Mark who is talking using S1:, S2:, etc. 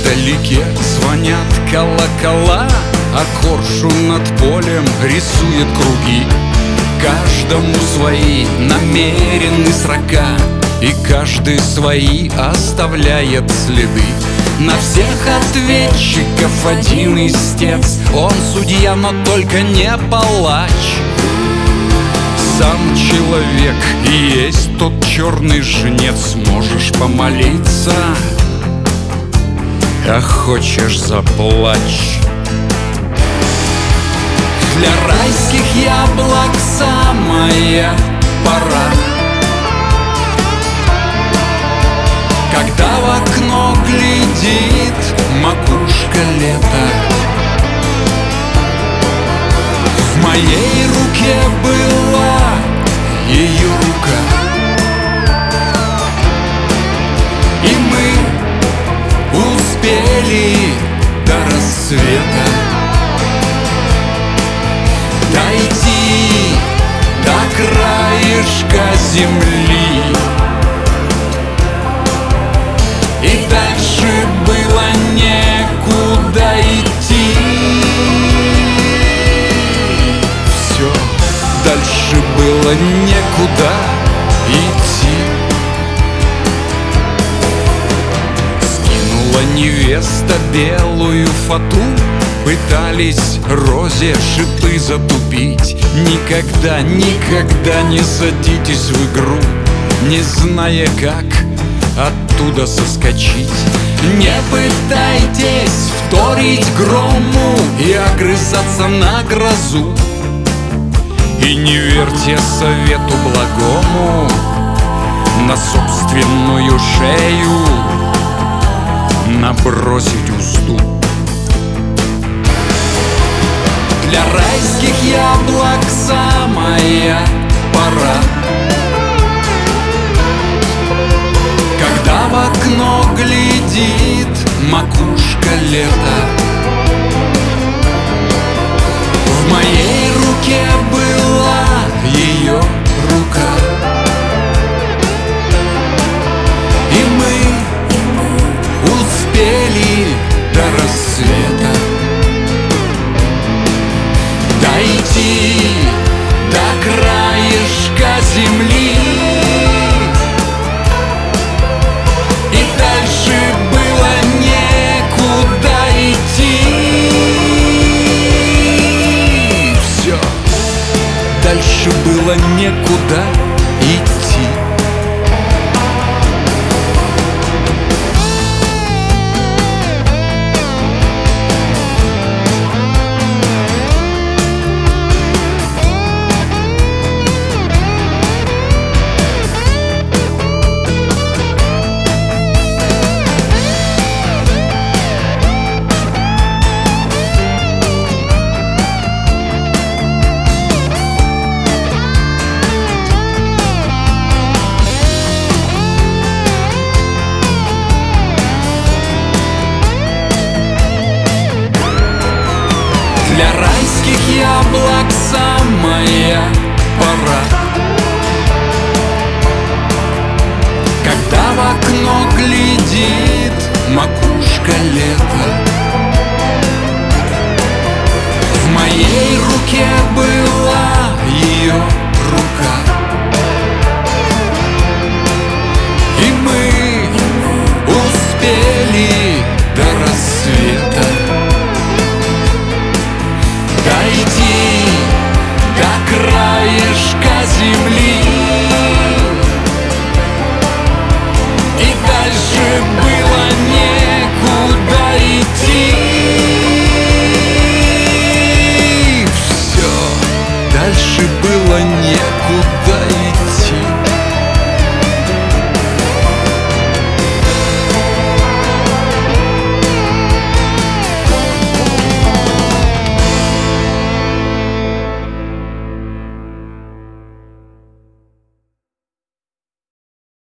S1: Вдалеке звонят колокола, а коршун над полем рисует круги. Каждому свои намерены срока, и каждый свои оставляет следы. На всех ответчиков один истец, он судья, но только не палач. Сам человек и есть тот черный жнец. Можешь помолиться, а хочешь заплачь. Для райских яблок самая пора, когда в окно глядит макушка лета. В моей руке была ее рука, и мы успели до рассвета дойти до краешка земли. И дальше было некуда идти. Все, дальше было некуда идти. Скинула невеста белую фату, пытались розе шипы затупить. Никогда, никогда не садитесь в игру, не зная, как оттуда соскочить. Не пытайтесь вторить грому и огрызаться на грозу, и не верьте совету благому на собственную шею набросить узду. Для райских яблок самая пора, когда в окно глядит макушка лета. В моей руке была ее рука, и мы успели до рассвета дойти до краешка земли. И дальше было некуда идти. Все, дальше было некуда